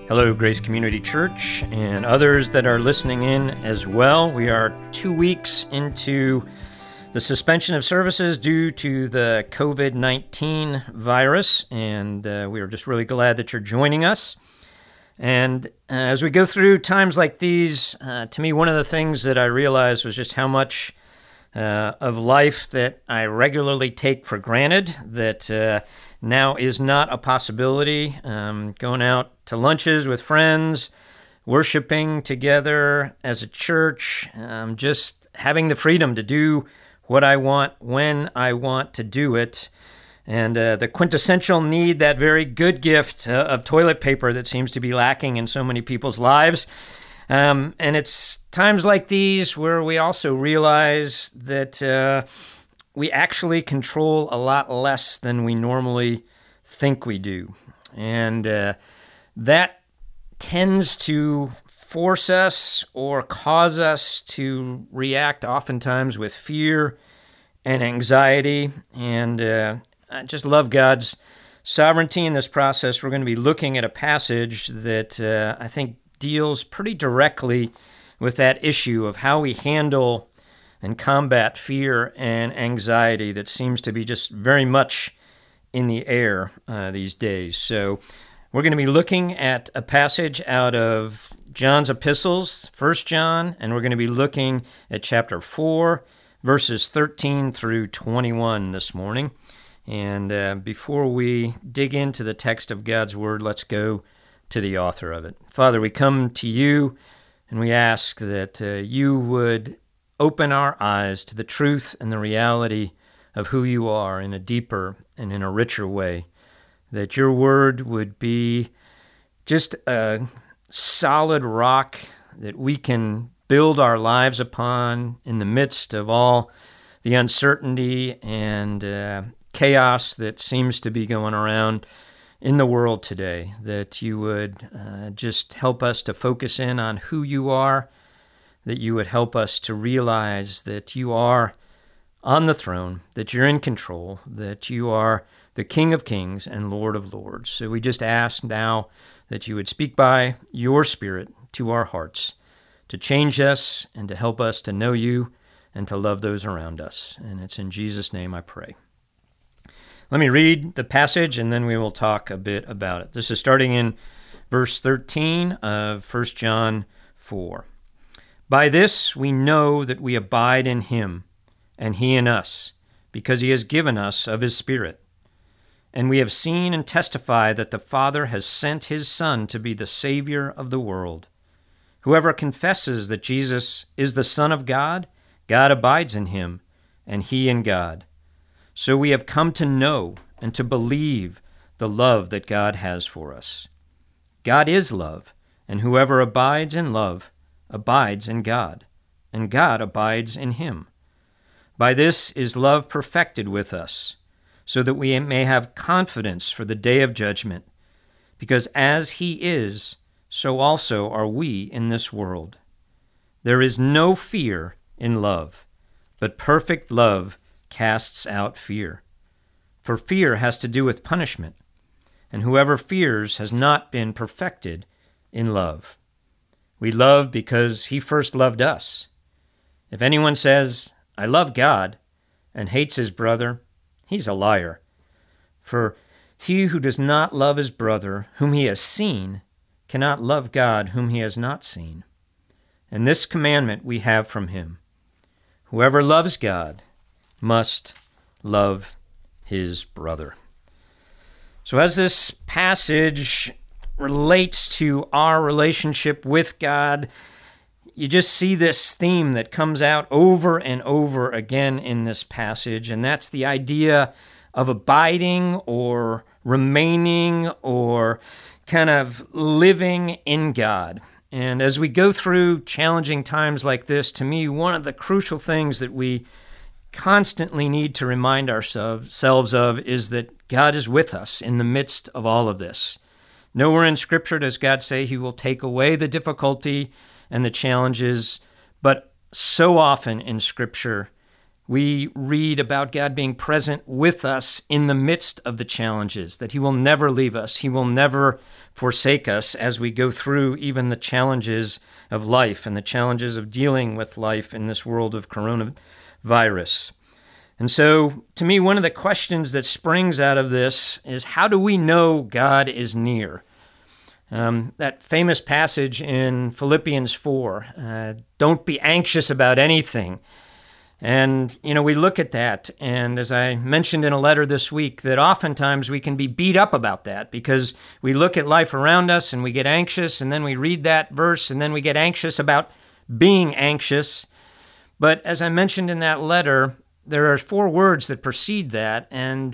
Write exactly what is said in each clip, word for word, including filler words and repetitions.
Hello, Grace Community Church, and others that are listening in as well. We are two weeks into the suspension of services due to the covid nineteen virus, and uh, we are just really glad that you're joining us. And uh, as we go through times like these, uh, to me, one of the things that I realized was just how much uh, of life that I regularly take for granted that uh, now is not a possibility. Um, going out to lunches with friends, worshiping together as a church, um, just having the freedom to do what I want when I want to do it. And uh, the quintessential need, that very good gift uh, of toilet paper that seems to be lacking in so many people's lives. Um, and it's times like these where we also realize that uh, we actually control a lot less than we normally think we do. And uh, that tends to force us or cause us to react oftentimes with fear and anxiety. And uh, I just love God's sovereignty in this process. We're going to be looking at a passage that uh, I think deals pretty directly with that issue of how we handle and combat fear and anxiety that seems to be just very much in the air uh, these days. So we're going to be looking at a passage out of John's epistles, First John, and we're going to be looking at chapter four, verses thirteen through twenty-one this morning. And uh, before we dig into the text of God's Word, let's go to the author of it. Father, we come to you and we ask that uh, you would open our eyes to the truth and the reality of who you are in a deeper and in a richer way, that your word would be just a solid rock that we can build our lives upon in the midst of all the uncertainty and uh, chaos that seems to be going around in the world today, that you would uh, just help us to focus in on who you are, that you would help us to realize that you are on the throne, that you're in control, that you are the King of Kings and Lord of Lords. So we just ask now that you would speak by your Spirit to our hearts, to change us and to help us to know you and to love those around us. And it's in Jesus' name I pray. Let me read the passage and then we will talk a bit about it. This is starting in verse thirteen of First John four. By this we know that we abide in him, and he in us, because he has given us of his Spirit. And we have seen and testify that the Father has sent his Son to be the Savior of the world. Whoever confesses that Jesus is the Son of God, God abides in him, and he in God. So we have come to know and to believe the love that God has for us. God is love, and whoever abides in love abides in God, and God abides in him. By this is love perfected with us, so that we may have confidence for the day of judgment, because as he is, so also are we in this world. There is no fear in love, but perfect love casts out fear. For fear has to do with punishment, and whoever fears has not been perfected in love. We love because he first loved us. If anyone says, I love God, and hates his brother, he's a liar. For he who does not love his brother, whom he has seen, cannot love God, whom he has not seen. And this commandment we have from him: whoever loves God must love his brother. So as this passage relates to our relationship with God, you just see this theme that comes out over and over again in this passage, and that's the idea of abiding or remaining or kind of living in God. And as we go through challenging times like this, to me, one of the crucial things that we constantly need to remind ourselves of is that God is with us in the midst of all of this. Nowhere in Scripture does God say he will take away the difficulty and the challenges, but so often in Scripture, We read about God being present with us in the midst of the challenges, that he will never leave us. He will never forsake us as we go through even the challenges of life and the challenges of dealing with life in this world of coronavirus. And so, to me, one of the questions that springs out of this is, how do we know God is near? Um, that famous passage in Philippians four, uh, don't be anxious about anything. And, you know, we look at that, and as I mentioned in a letter this week, that oftentimes we can be beat up about that because we look at life around us and we get anxious, and then we read that verse, and then we get anxious about being anxious. But as I mentioned in that letter, there are four words that precede that, and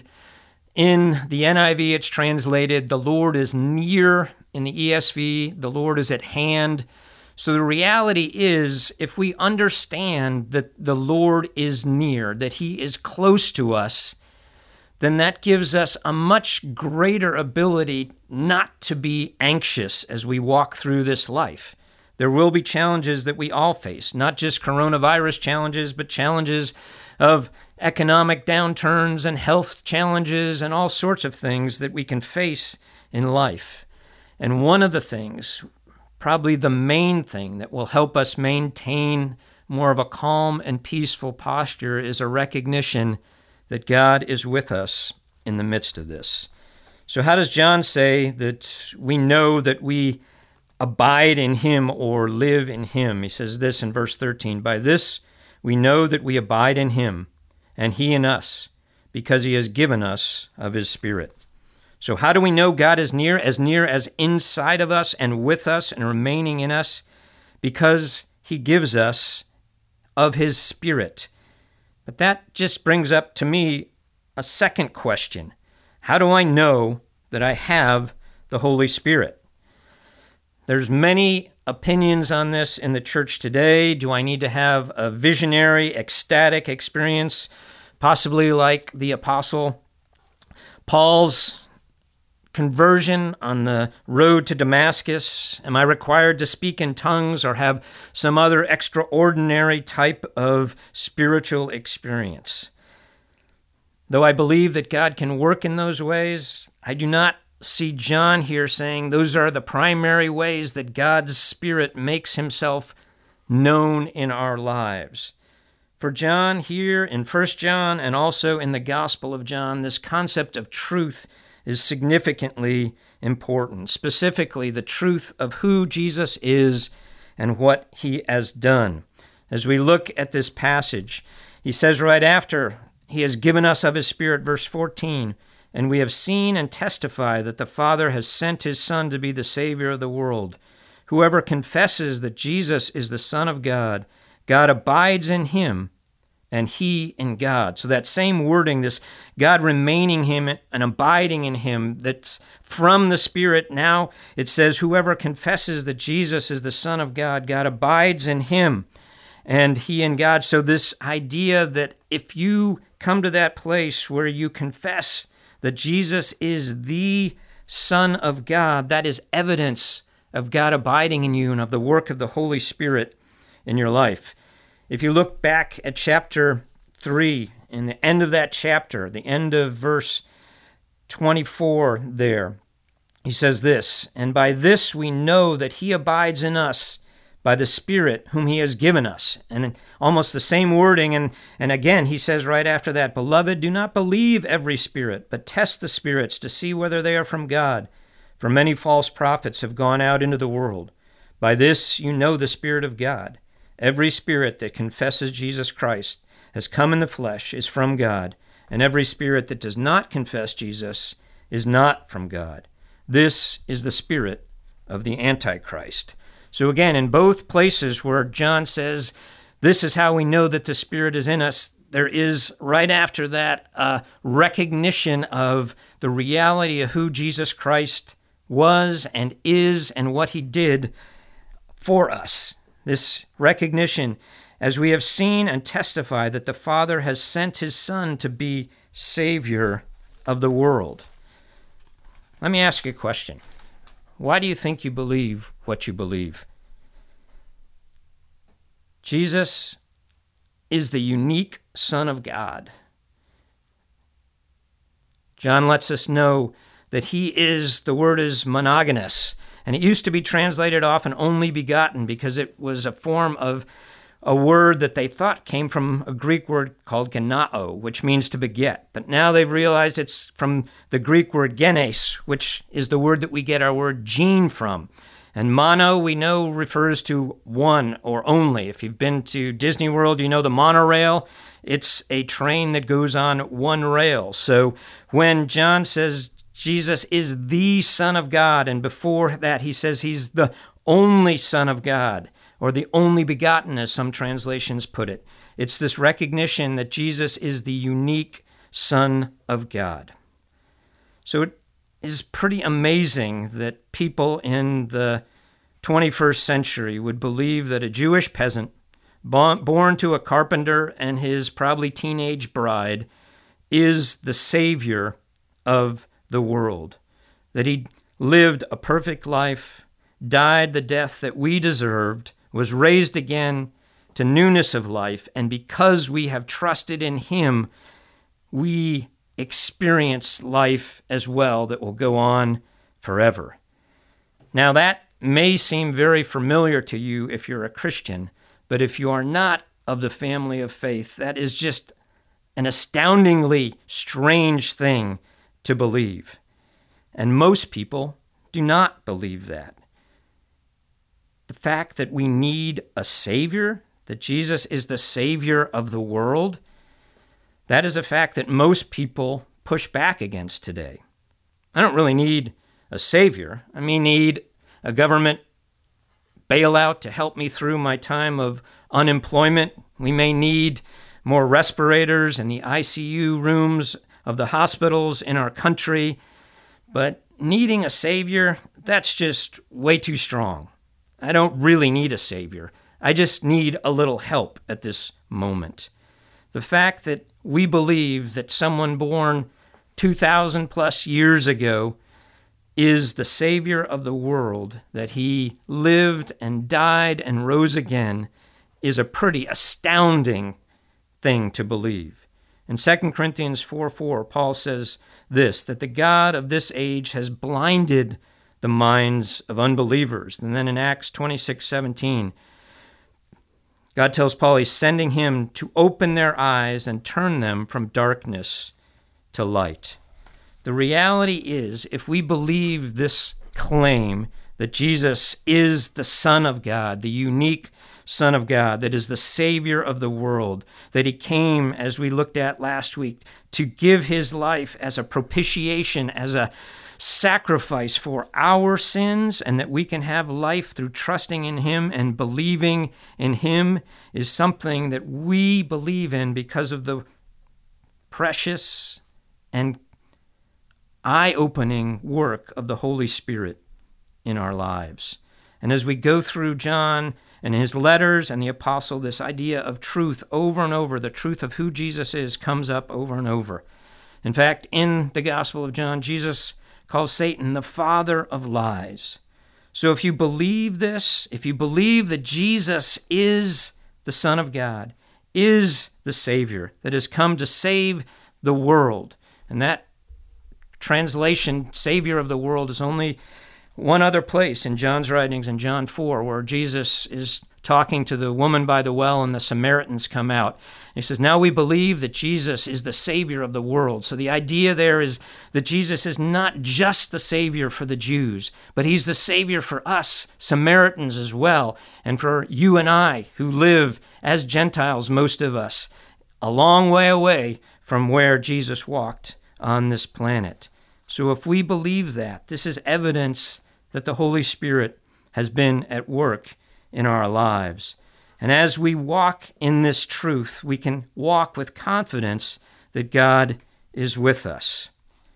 in the N I V it's translated, the Lord is near. In the E S V, the Lord is at hand. So the reality is, if we understand that the Lord is near, that he is close to us, then that gives us a much greater ability not to be anxious as we walk through this life. There will be challenges that we all face, not just coronavirus challenges, but challenges of economic downturns and health challenges and all sorts of things that we can face in life. And one of the things, probably the main thing that will help us maintain more of a calm and peaceful posture, is a recognition that God is with us in the midst of this. So how does John say that we know that we abide in him or live in him? He says this in verse thirteen, by this we know that we abide in him and he in us, because he has given us of his Spirit. So how do we know God is near? As near as inside of us and with us and remaining in us? Because he gives us of his Spirit. But that just brings up to me a second question. How do I know that I have the Holy Spirit? There's many opinions on this in the church today. Do I need to have a visionary, ecstatic experience, possibly like the Apostle Paul's conversion on the road to Damascus? Am I required to speak in tongues or have some other extraordinary type of spiritual experience? Though I believe that God can work in those ways, I do not see John here saying those are the primary ways that God's Spirit makes himself known in our lives. For John here in First John and also in the Gospel of John, this concept of truth is significantly important, specifically the truth of who Jesus is and what he has done. As we look at this passage, he says right after, he has given us of his Spirit, verse fourteen, and we have seen and testify that the Father has sent his Son to be the Savior of the world. Whoever confesses that Jesus is the Son of God, God abides in him, and he in God. So that same wording, this God remaining him and abiding in him, that's from the Spirit. Now it says, whoever confesses that Jesus is the Son of God, God abides in him, and he in God. So this idea that if you come to that place where you confess that Jesus is the Son of God, that is evidence of God abiding in you and of the work of the Holy Spirit in your life. If you look back at chapter three, in the end of that chapter, the end of verse twenty-four there, he says this, and by this we know that he abides in us by the Spirit whom he has given us. And almost the same wording, and, and again he says right after that, beloved, do not believe every spirit, but test the spirits to see whether they are from God. For many false prophets have gone out into the world. By this you know the Spirit of God. Every spirit that confesses Jesus Christ has come in the flesh is from God, and every spirit that does not confess Jesus is not from God. This is the spirit of the Antichrist. So again, in both places where John says, this is how we know that the Spirit is in us, there is right after that a recognition of the reality of who Jesus Christ was and is and what he did for us. This recognition, as we have seen and testified that the Father has sent his Son to be Savior of the world. Let me ask you a question. Why do you think you believe what you believe? Jesus is the unique Son of God. John lets us know that he is, the word is monogenes, and it used to be translated often only begotten because it was a form of a word that they thought came from a Greek word called genao, which means to beget. But now they've realized it's from the Greek word genes, which is the word that we get our word gene from. And mono, we know, refers to one or only. If you've been to Disney World, you know the monorail. It's a train that goes on one rail. So when John says Jesus is the Son of God, and before that he says he's the only Son of God, or the only begotten, as some translations put it. It's this recognition that Jesus is the unique Son of God. So it is pretty amazing that people in the twenty-first century would believe that a Jewish peasant, born to a carpenter and his probably teenage bride, is the Savior of the world, that he lived a perfect life, died the death that we deserved, was raised again to newness of life, and because we have trusted in him, we experience life as well that will go on forever. Now that may seem very familiar to you if you're a Christian, but if you are not of the family of faith, that is just an astoundingly strange thing to believe. And most people do not believe that. The fact that we need a Savior, that Jesus is the Savior of the world, that is a fact that most people push back against today. I don't really need a Savior. I may need a government bailout to help me through my time of unemployment. We may need more respirators in the I C U rooms of the hospitals in our country. But needing a Savior, that's just way too strong. I don't really need a Savior. I just need a little help at this moment. The fact that we believe that someone born two thousand plus years ago is the Savior of the world, that he lived and died and rose again, is a pretty astounding thing to believe. In Second Corinthians four four, Paul says this, that the God of this age has blinded the minds of unbelievers. And then in Acts twenty-six seventeen, God tells Paul he's sending him to open their eyes and turn them from darkness to light. The reality is, if we believe this claim that Jesus is the Son of God, the unique Son of God, that is the Savior of the world, that he came, as we looked at last week, to give his life as a propitiation, as a sacrifice for our sins, and that we can have life through trusting in him and believing in him, is something that we believe in because of the precious and eye-opening work of the Holy Spirit in our lives. And as we go through John and his letters and the apostle, this idea of truth over and over, the truth of who Jesus is, comes up over and over. In fact, in the Gospel of John, Jesus calls Satan the father of lies. So if you believe this, if you believe that Jesus is the Son of God, is the Savior that has come to save the world, and that translation, Savior of the world, is only one other place in John's writings, in John four, where Jesus is talking to the woman by the well and the Samaritans come out. He says, now we believe that Jesus is the Savior of the world. So the idea there is that Jesus is not just the Savior for the Jews, but he's the Savior for us, Samaritans as well, and for you and I who live as Gentiles, most of us, a long way away from where Jesus walked on this planet. So if we believe that, this is evidence that the Holy Spirit has been at work in our lives. And as we walk in this truth, we can walk with confidence that God is with us.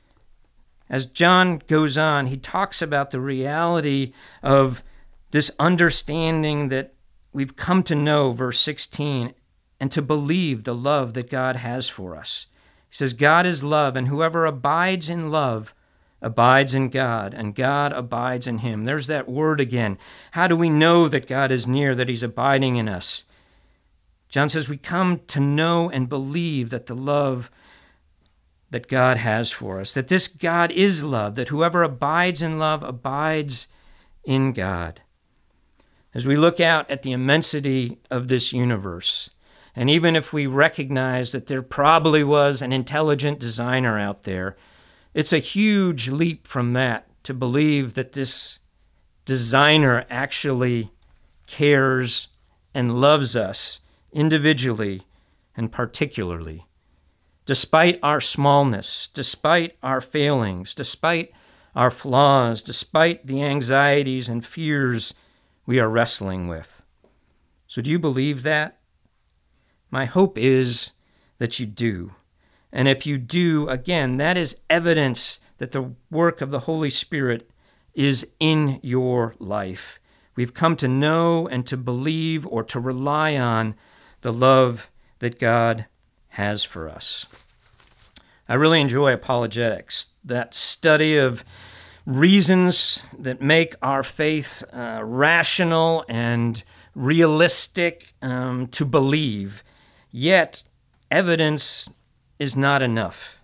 As John goes on, he talks about the reality of this understanding that we've come to know, verse sixteen, and to believe the love that God has for us. He says, God is love, and whoever abides in love abides in God, and God abides in him. There's that word again. How do we know that God is near, that he's abiding in us? John says we come to know and believe that the love that God has for us, that this God is love, that whoever abides in love abides in God. As we look out at the immensity of this universe, and even if we recognize that there probably was an intelligent designer out there, it's a huge leap from that to believe that this designer actually cares and loves us individually and particularly. Despite our smallness, despite our failings, despite our flaws, despite the anxieties and fears we are wrestling with. So do you believe that? My hope is that you do. And if you do, again, that is evidence that the work of the Holy Spirit is in your life. We've come to know and to believe or to rely on the love that God has for us. I really enjoy apologetics, that study of reasons that make our faith uh, rational and realistic um, to believe, yet evidence is not enough.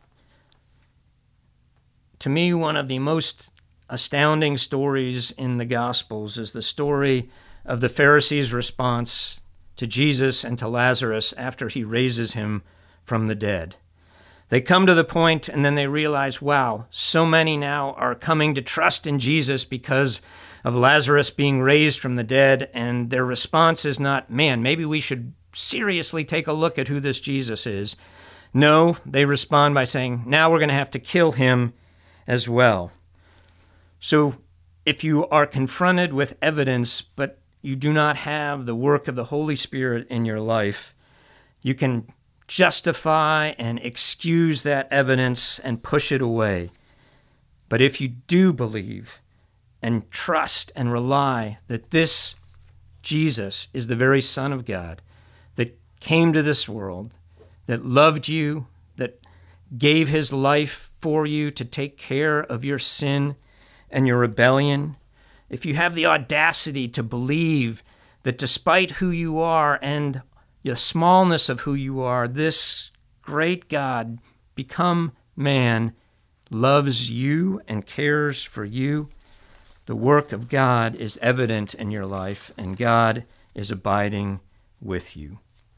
To me, one of the most astounding stories in the Gospels is the story of the Pharisees' response to Jesus and to Lazarus after he raises him from the dead. They come to the point and then they realize, wow, so many now are coming to trust in Jesus because of Lazarus being raised from the dead, and their response is not, man, maybe we should seriously take a look at who this Jesus is. No, they respond by saying, now we're going to have to kill him as well. So if you are confronted with evidence, but you do not have the work of the Holy Spirit in your life, you can justify and excuse that evidence and push it away. But if you do believe and trust and rely that this Jesus is the very Son of God that came to this world, that loved you, that gave his life for you to take care of your sin and your rebellion, if you have the audacity to believe that despite who you are and the smallness of who you are, this great God, become man, loves you and cares for you, the work of God is evident in your life, and God is abiding with you.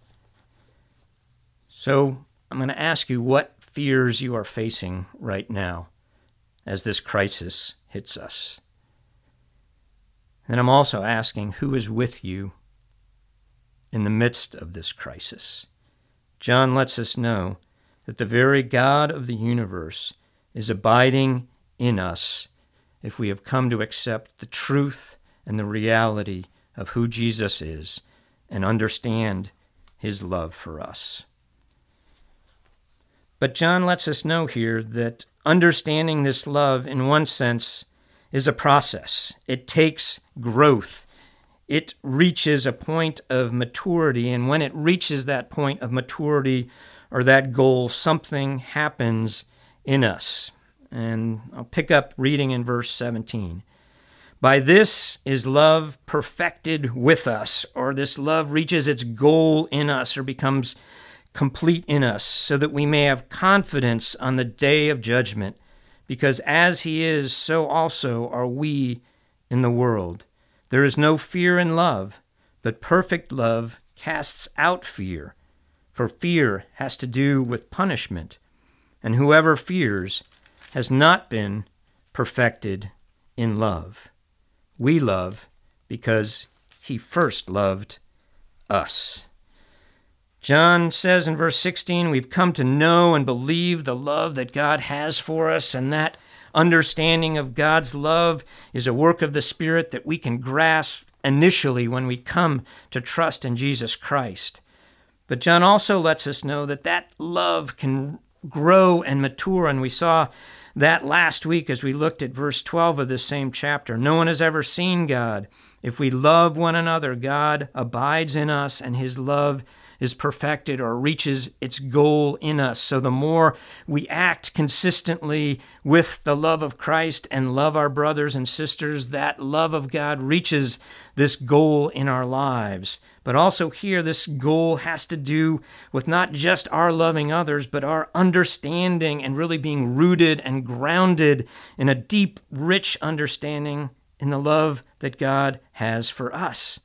So I'm going to ask you what fears you are facing right now as this crisis hits us. And I'm also asking who is with you in the midst of this crisis. John lets us know that the very God of the universe is abiding in us if we have come to accept the truth and the reality of who Jesus is and understand his love for us. But John lets us know here that understanding this love, in one sense, is a process. It takes growth. It reaches a point of maturity, and when it reaches that point of maturity or that goal, something happens in us. And I'll pick up reading in verse seventeen. By this is love perfected with us, or this love reaches its goal in us or becomes complete in us, so that we may have confidence on the day of judgment, because as he is, so also are we in the world. There is no fear in love, but perfect love casts out fear, for fear has to do with punishment, and whoever fears has not been perfected in love. We love because he first loved us. John says in verse sixteen, we've come to know and believe the love that God has for us, and that understanding of God's love is a work of the Spirit that we can grasp initially when we come to trust in Jesus Christ. But John also lets us know that that love can grow and mature, and we saw that last week as we looked at verse twelve of this same chapter. No one has ever seen God. If we love one another, God abides in us, and his love is perfected or reaches its goal in us. So the more we act consistently with the love of Christ and love our brothers and sisters, that love of God reaches this goal in our lives. But also here, this goal has to do with not just our loving others, but our understanding and really being rooted and grounded in a deep, rich understanding in the love that God has for us.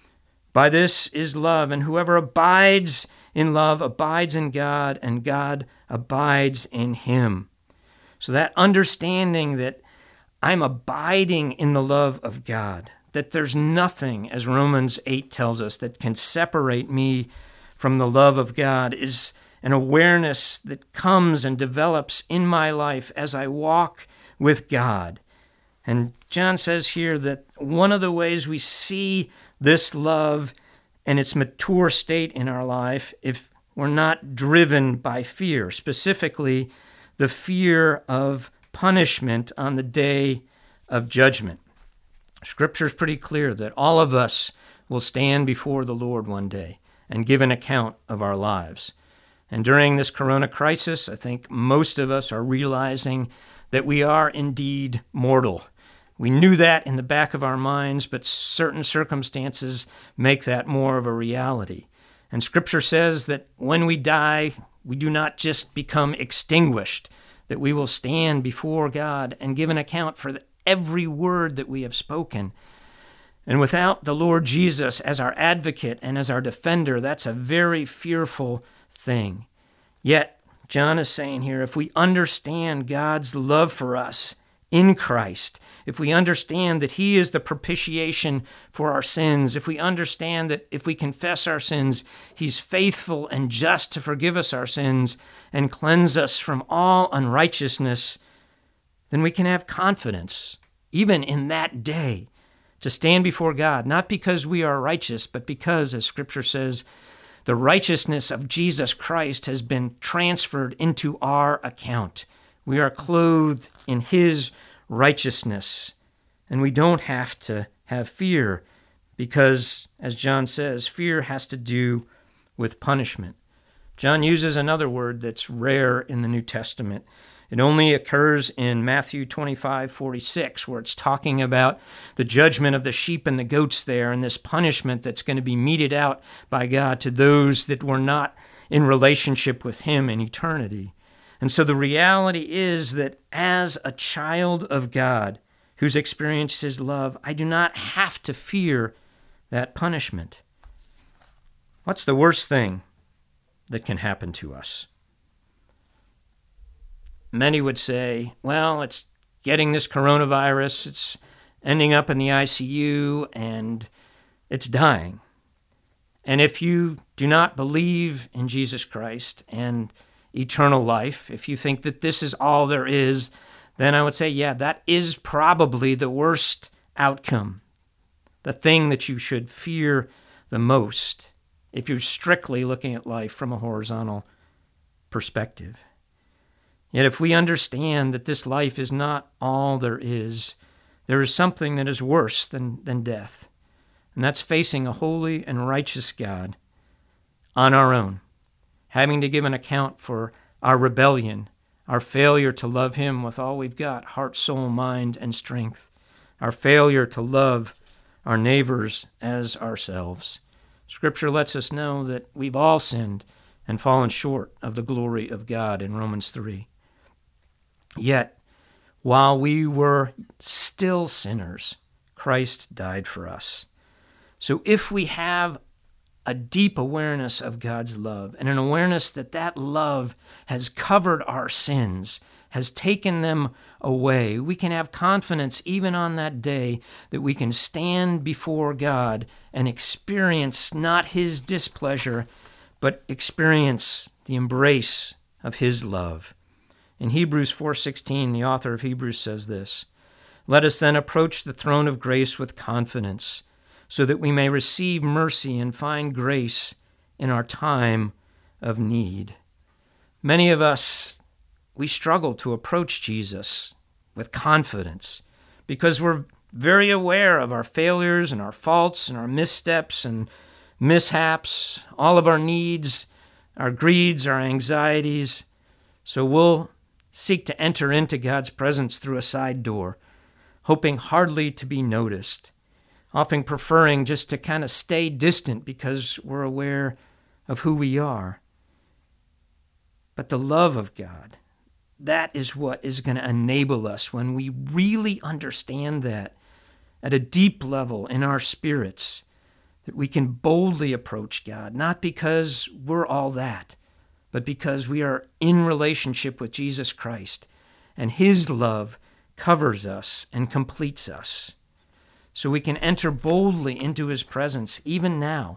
By this is love, and whoever abides in love abides in God, and God abides in him. So that understanding that I'm abiding in the love of God, that there's nothing, as Romans eight tells us, that can separate me from the love of God, is an awareness that comes and develops in my life as I walk with God. And John says here that one of the ways we see this love and its mature state in our life, if we're not driven by fear, specifically the fear of punishment on the day of judgment. Scripture is pretty clear that all of us will stand before the Lord one day and give an account of our lives. And during this corona crisis, I think most of us are realizing that we are indeed mortal. We knew that in the back of our minds, but certain circumstances make that more of a reality. And Scripture says that when we die, we do not just become extinguished, that we will stand before God and give an account for every word that we have spoken. And without the Lord Jesus as our advocate and as our defender, that's a very fearful thing. Yet, John is saying here, if we understand God's love for us in Christ, if we understand that he is the propitiation for our sins, if we understand that if we confess our sins, he's faithful and just to forgive us our sins and cleanse us from all unrighteousness, then we can have confidence, even in that day, to stand before God, not because we are righteous, but because, as Scripture says, the righteousness of Jesus Christ has been transferred into our account. We are clothed in his righteousness, and we don't have to have fear because, as John says, fear has to do with punishment. John uses another word that's rare in the New Testament. It only occurs in Matthew twenty-five forty-six, where it's talking about the judgment of the sheep and the goats there and this punishment that's going to be meted out by God to those that were not in relationship with him in eternity. And so the reality is that as a child of God who's experienced his love, I do not have to fear that punishment. What's the worst thing that can happen to us? Many would say, well, it's getting this coronavirus, it's ending up in the I C U, and it's dying. And if you do not believe in Jesus Christ and eternal life, if you think that this is all there is, then I would say, yeah, that is probably the worst outcome, the thing that you should fear the most, if you're strictly looking at life from a horizontal perspective. Yet if we understand that this life is not all there is, there is something that is worse than, than death, and that's facing a holy and righteous God on our own, having to give an account for our rebellion, our failure to love him with all we've got, heart, soul, mind, and strength, our failure to love our neighbors as ourselves. Scripture lets us know that we've all sinned and fallen short of the glory of God in Romans three. Yet, while we were still sinners, Christ died for us. So if we have a deep awareness of God's love and an awareness that that love has covered our sins, has taken them away, we can have confidence even on that day that we can stand before God and experience not his displeasure, but experience the embrace of his love. In Hebrews four sixteen, the author of Hebrews says this, "Let us then approach the throne of grace with confidence, so that we may receive mercy and find grace in our time of need." Many of us, we struggle to approach Jesus with confidence because we're very aware of our failures and our faults and our missteps, and mishaps, all of our needs, our greeds, our anxieties. So we'll seek to enter into God's presence through a side door, hoping hardly to be noticed, often preferring just to kind of stay distant because we're aware of who we are. But the love of God, that is what is going to enable us when we really understand that at a deep level in our spirits, that we can boldly approach God, not because we're all that, but because we are in relationship with Jesus Christ, and His love covers us and completes us. So we can enter boldly into His presence, even now,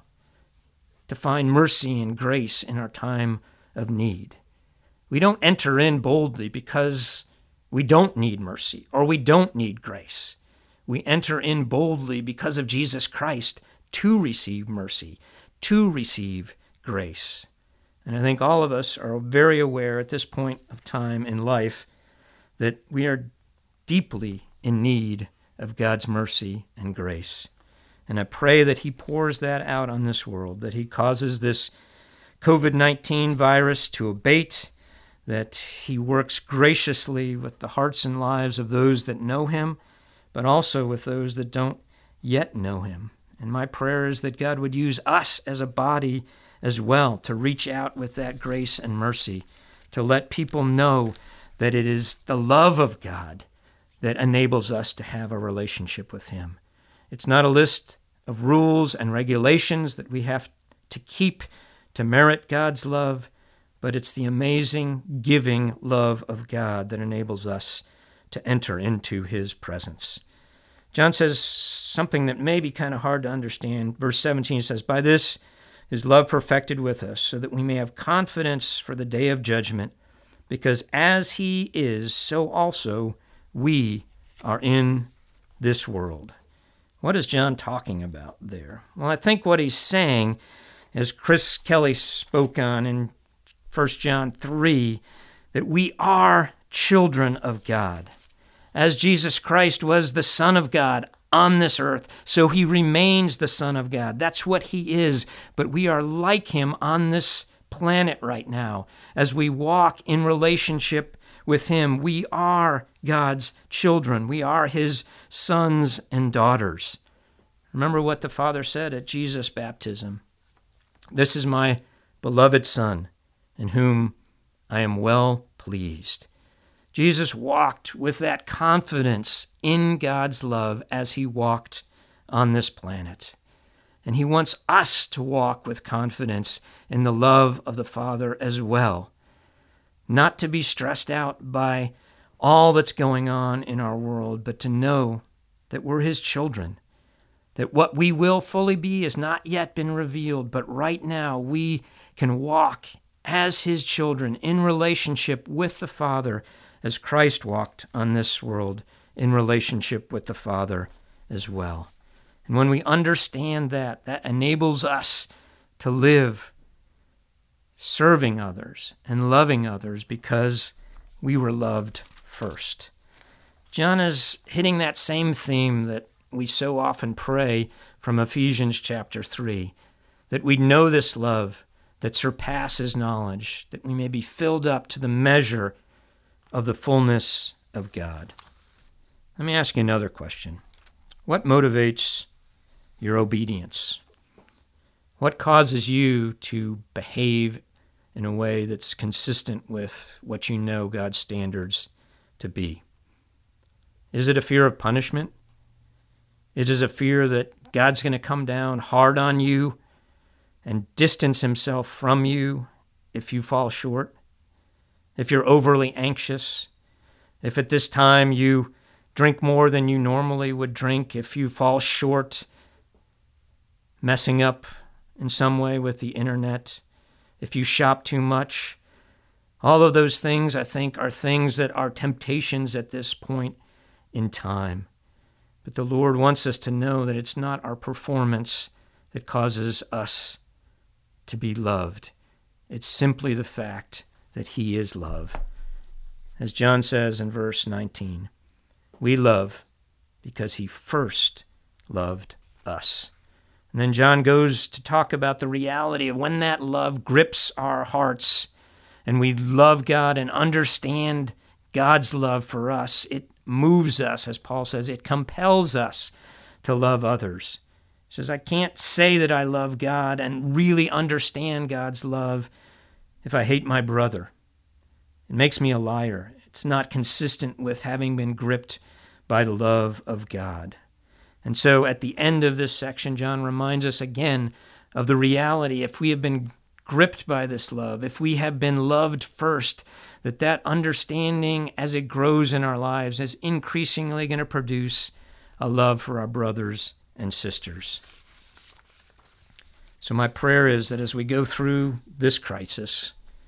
to find mercy and grace in our time of need. We don't enter in boldly because we don't need mercy or we don't need grace. We enter in boldly because of Jesus Christ to receive mercy, to receive grace. And I think all of us are very aware at this point of time in life that we are deeply in need of God's mercy and grace. And I pray that He pours that out on this world, that He causes this covid nineteen virus to abate, that He works graciously with the hearts and lives of those that know Him, but also with those that don't yet know Him. And my prayer is that God would use us as a body as well to reach out with that grace and mercy, to let people know that it is the love of God that enables us to have a relationship with Him. It's not a list of rules and regulations that we have to keep to merit God's love, but it's the amazing, giving love of God that enables us to enter into His presence. John says something that may be kind of hard to understand. Verse seventeen says, "By this is love perfected with us, so that we may have confidence for the day of judgment, because as He is, so also we are in this world." What is John talking about there? Well, I think what he's saying, as Chris Kelly spoke on in First John three, that we are children of God. As Jesus Christ was the Son of God on this earth, so He remains the Son of God. That's what He is, but we are like Him on this planet right now. As we walk in relationship with Him, we are God's children. We are His sons and daughters. Remember what the Father said at Jesus' baptism. "This is my beloved Son, in whom I am well pleased." Jesus walked with that confidence in God's love as He walked on this planet. And He wants us to walk with confidence in the love of the Father as well. Not to be stressed out by all that's going on in our world, but to know that we're His children, that what we will fully be has not yet been revealed, but right now we can walk as His children in relationship with the Father, as Christ walked on this world in relationship with the Father as well. And when we understand that, that enables us to live serving others and loving others because we were loved first. John is hitting that same theme that we so often pray from Ephesians chapter three, that we know this love that surpasses knowledge, that we may be filled up to the measure of the fullness of God. Let me ask you another question. What motivates your obedience? What causes you to behave in a way that's consistent with what you know God's standards to be? Is it a fear of punishment? Is it a fear that God's going to come down hard on you and distance Himself from you if you fall short? If you're overly anxious, if at this time you drink more than you normally would drink, if you fall short, messing up in some way with the internet, if you shop too much, all of those things, I think, are things that are temptations at this point in time. But the Lord wants us to know that it's not our performance that causes us to be loved. It's simply the fact that He is love. As John says in verse nineteen, we love because He first loved us. And then John goes to talk about the reality of when that love grips our hearts and we love God and understand God's love for us, it moves us, as Paul says, it compels us to love others. He says, I can't say that I love God and really understand God's love if I hate my brother. It makes me a liar. It's not consistent with having been gripped by the love of God. And so at the end of this section, John reminds us again of the reality, if we have been gripped by this love, if we have been loved first, that that understanding as it grows in our lives is increasingly going to produce a love for our brothers and sisters. So my prayer is that as we go through this crisis,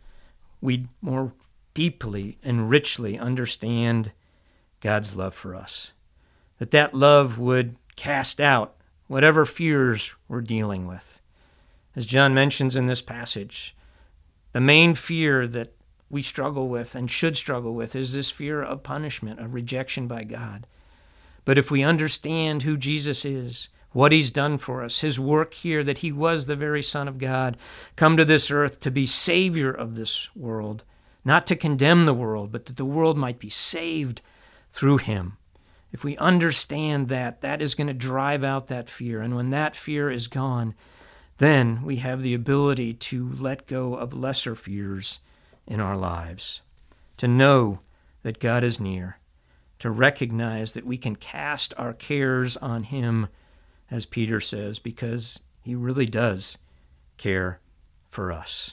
we more deeply and richly understand God's love for us, that that love would cast out whatever fears we're dealing with. As John mentions in this passage, the main fear that we struggle with and should struggle with is this fear of punishment, of rejection by God. But if we understand who Jesus is, what he's done for us, his work here, that he was the very Son of God, come to this earth to be Savior of this world, not to condemn the world, but that the world might be saved through him. If we understand that, that is going to drive out that fear. And when that fear is gone, then we have the ability to let go of lesser fears in our lives, to know that God is near, to recognize that we can cast our cares on him, as Peter says, because he really does care for us.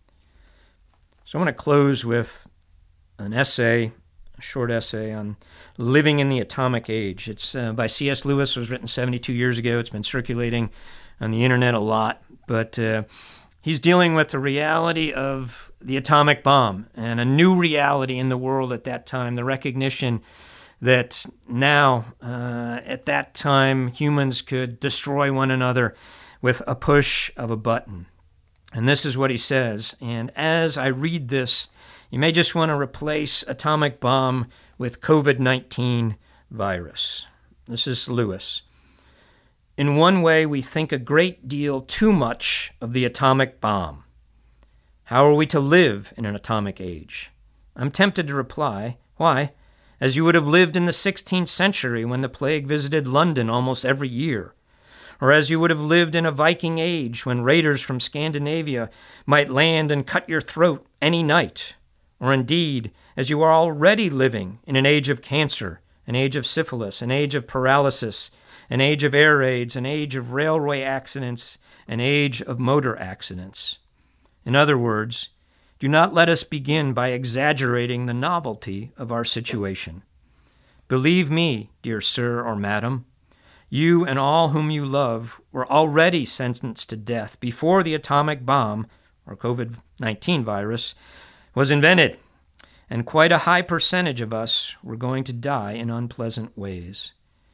So I want to close with an essay, a short essay on living in the atomic age. It's uh, by C S Lewis. It was written seventy-two years ago. It's been circulating on the internet a lot, but uh, he's dealing with the reality of the atomic bomb and a new reality in the world at that time, the recognition that now, uh, at that time, humans could destroy one another with a push of a button. And this is what he says. And as I read this, you may just want to replace atomic bomb with covid nineteen virus. This is Lewis. In one way, we think a great deal too much of the atomic bomb. How are we to live in an atomic age? I'm tempted to reply, why? As you would have lived in the sixteenth century when the plague visited London almost every year, or as you would have lived in a Viking age when raiders from Scandinavia might land and cut your throat any night, or indeed, as you are already living in an age of cancer, an age of syphilis, an age of paralysis, an age of air raids, an age of railway accidents, an age of motor accidents. In other words, do not let us begin by exaggerating the novelty of our situation. Believe me, dear sir or madam, you and all whom you love were already sentenced to death before the atomic bomb, or covid nineteen virus, was invented, and quite a high percentage of us were going to die in unpleasant ways.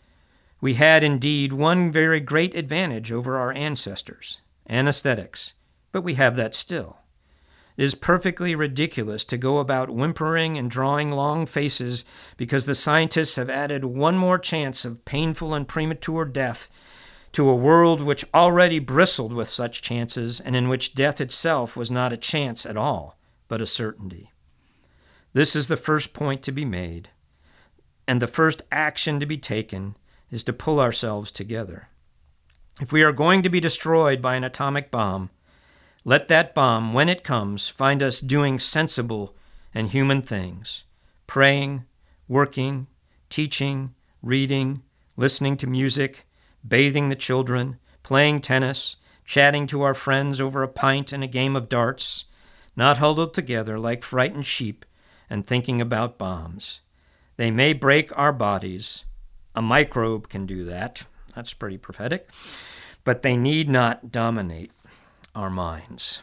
We had indeed one very great advantage over our ancestors, anesthetics, but we have that still. It is perfectly ridiculous to go about whimpering and drawing long faces because the scientists have added one more chance of painful and premature death to a world which already bristled with such chances and in which death itself was not a chance at all, but a certainty. This is the first point to be made, and the first action to be taken is to pull ourselves together. If we are going to be destroyed by an atomic bomb, let that bomb, when it comes, find us doing sensible and human things, praying, working, teaching, reading, listening to music, bathing the children, playing tennis, chatting to our friends over a pint and a game of darts, not huddled together like frightened sheep and thinking about bombs. They may break our bodies. A microbe can do that. That's pretty prophetic. But they need not dominate our minds.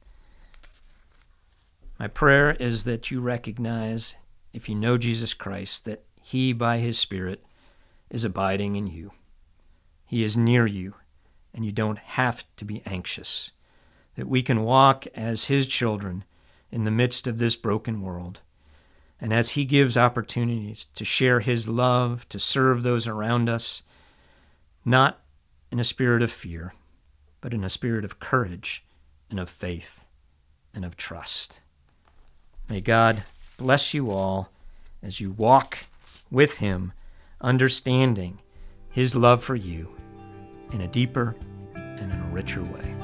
My prayer is that you recognize, if you know Jesus Christ, that he, by his Spirit, is abiding in you. He is near you, and you don't have to be anxious. That we can walk as his children in the midst of this broken world. And as he gives opportunities to share his love, to serve those around us, not in a spirit of fear, but in a spirit of courage and of faith and of trust. May God bless you all as you walk with him, understanding his love for you in a deeper and in a richer way.